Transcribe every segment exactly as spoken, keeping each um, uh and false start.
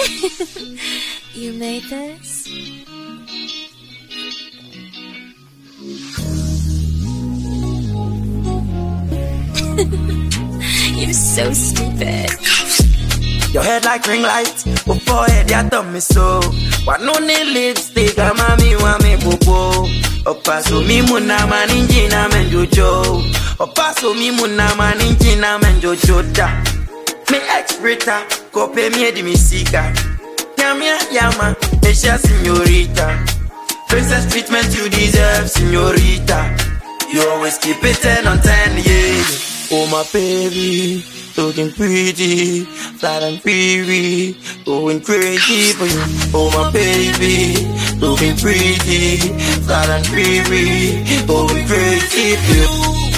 You made this? You're so stupid. Your head like ring light, oh forehead ya tell me so. Why no need lipstick, I'm a me wa me popo. Opaso mi muna maninji na menjojo. Opaso mi muna maninji na menjojo da. Me ex-brita, kope mi edi mi sika. Yamia yama, Asia señorita. Princess treatment you deserve, señorita. You always keep it ten on ten, yeah. Oh my baby, looking pretty, flat and free, going crazy for you. Oh my baby, looking pretty, flat and free, going crazy for you.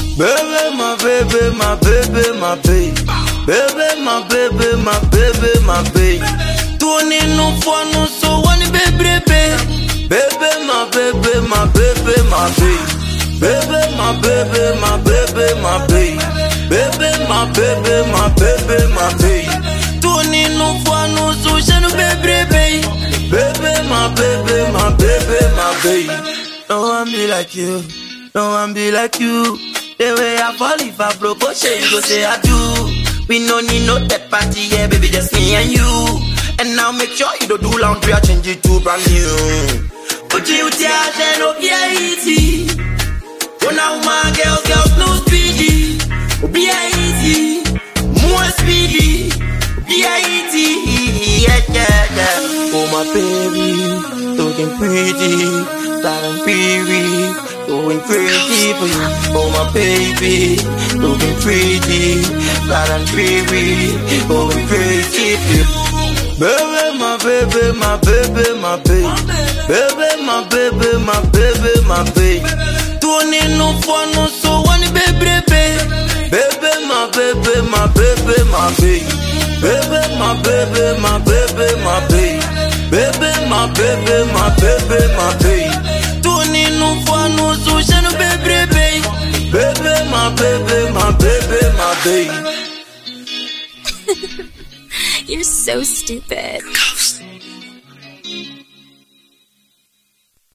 Baby, my baby, my baby, my baby, baby, my baby, my baby, my baby. Tony no fun, no so one baby, baby, baby, my baby, my baby, my baby. Baby, my baby, my baby, my baby. Baby, my baby, my baby, my baby. Tony no fun, no social, no baby, baby. Baby, my baby, my baby, my baby. No one be like you, no one be like you. The way I fall if I propose, you go say I do. We no need no third party, yeah, baby, just me and you. And now make sure you don't do laundry, I change it to brand new. But you tell them, no, yeah, easy. Oh now my girls, girls no speedy. Oh be easy, more speedy. Be easy, yeah, yeah, yeah. Oh my baby, looking pretty, flat and free, going crazy for you. Oh my baby, looking pretty, flat and free, going crazy for you. Baby, my baby, my baby, my baby. Baby, my baby, my baby, my baby. Tony no fun, no so one baby, baby. Baby, my baby, my baby, my baby. Baby, my baby, my baby, my baby. Baby, my baby, my baby, my baby. Tony no fun, no so no baby, baby. Baby, my baby, my baby, my baby. You're so stupid.